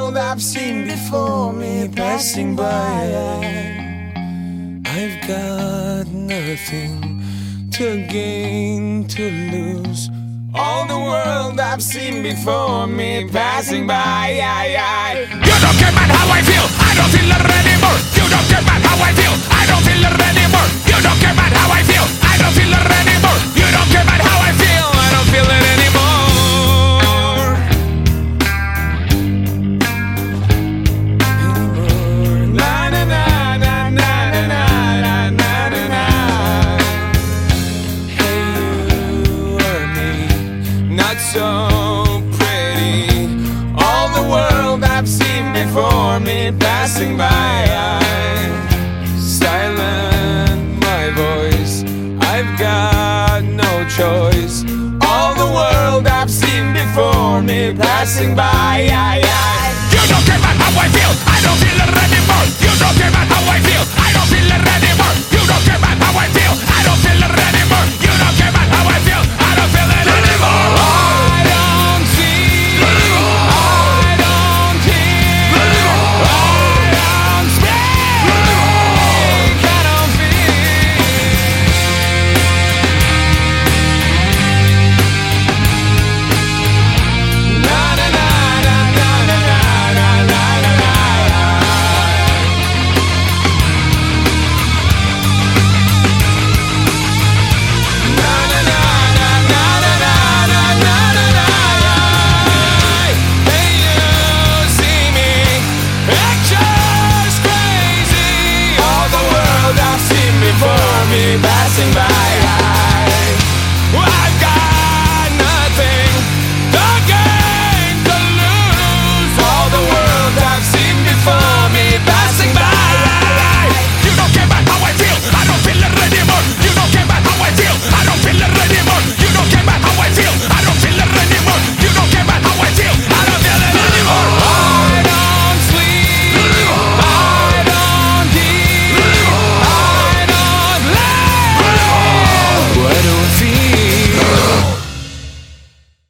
world I've seen before me passing by. I've got nothing to gain, to lose. All the world I've seen before me passing by. You don't care about how I feel, I don't feel it anymore. You don't care about how I feel, I don't feel it anymore. You don't care about how I feel, I don't feel it anymore. You don't care about how I feel, I don't feel it anymore. Na na na na na na na na na. Hey, you or me, not so pretty. All the world I've seen before me passing by. Silent my voice, I've got no choice. All the world I've seen before me passing by.